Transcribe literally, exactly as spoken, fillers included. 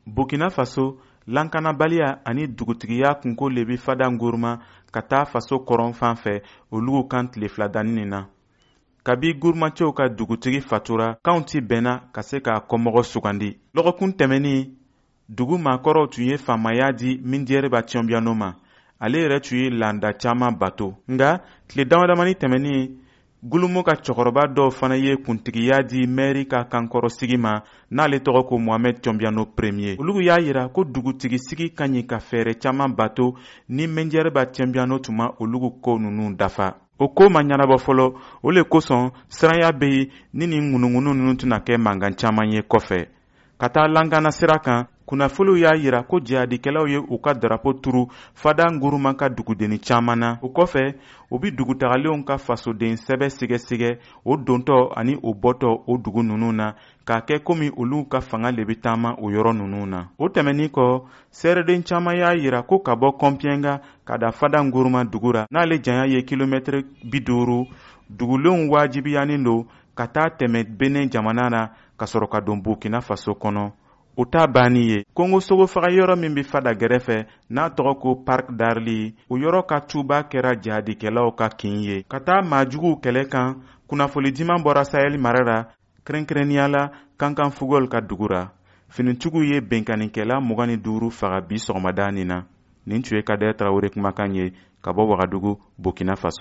Burkina Faso lankanabaliya ani dugutigiya kunko le bi fada nguruma ka taa faso kɔrɔn fan fɛ olugu kan tile fila danni na. Kabi gurumacɛw ka dugutigi fatura kanw ti bɛnna ka se ka kɔmɔgɔ sugandi. Lɔgɔkun tɛmɛni dugu maakɔrɔw tun ye faamaya di Mindiyɛriba Tiyɔnbiyano ma. Ale yɛrɛ tun ye landa caman bato. Nga tile damadamani tɛmɛni Gulumo ka cɛkɔrɔba dɔw fana ye kuntigiya di mɛri ka kankɔrɔsigi ma n'ale tɔgɔ ko Mohamed Tiyɔnbiyano Premier. Olugu y'a yira ko dugutigisigi ka ɲi ka fɛɛrɛ caman bato ni Mindiyɛriba Tiyɔnbiyano tun ma olugu ko ninnu dafa. O ko ma ɲanabɔ fɔlɔ, o le kosɔn siranya bɛ yen ni nin ŋunuŋunu ninnu tɛna kɛ mankan caman ye kɔfɛ. Ka taa lankana sira kan, kunnafoliw y'a yira ko jihadikɛlaw ye u ka darapo turu fada nguruma ka dugudenni caman na. O kɔfɛ, u bi dugutagalenw ka fasoden sɛbɛ sigasɛgɛ o dontɔ ani o bɔtɔ o dugu ninnu na k'a kɛ komi olu ka fanga le bi taama o yɔrɔ ninnu na. O tɛmɛnin kɔ, sɛrɛden caman y'a yira ko ka bɔ Kɔnpiyɛnga ka da fada nguruma dugu ra n'ale janya ye kilomɛtiri bi duuru, dugulenw wajibiyanin don ka taa tɛmɛ Benin jamana na ka sɔrɔ ka don Burkina Faso kɔnɔ. O t'a banni ye. Kongo sogofaga yɔrɔ min bi fada gɛrɛfɛ n'a tɔgɔ ko Parc d'Arli, o yɔrɔ ka tuba kɛra jihadikɛlaw ka kin ye. Ka taa maajuguw kɛlɛ kan, kunnafoli diman bɔra Sahel mara la, kɛrɛnkɛrɛnnenya la Kankan Fugol ka dugu ra. Finitigiw ye benkannikɛla mugan ni duuru faga bi sɔgɔmada nin na. Nin tun ye Kader Tarawele kumakan ye ka bɔ Wagadugu, Burkina Faso.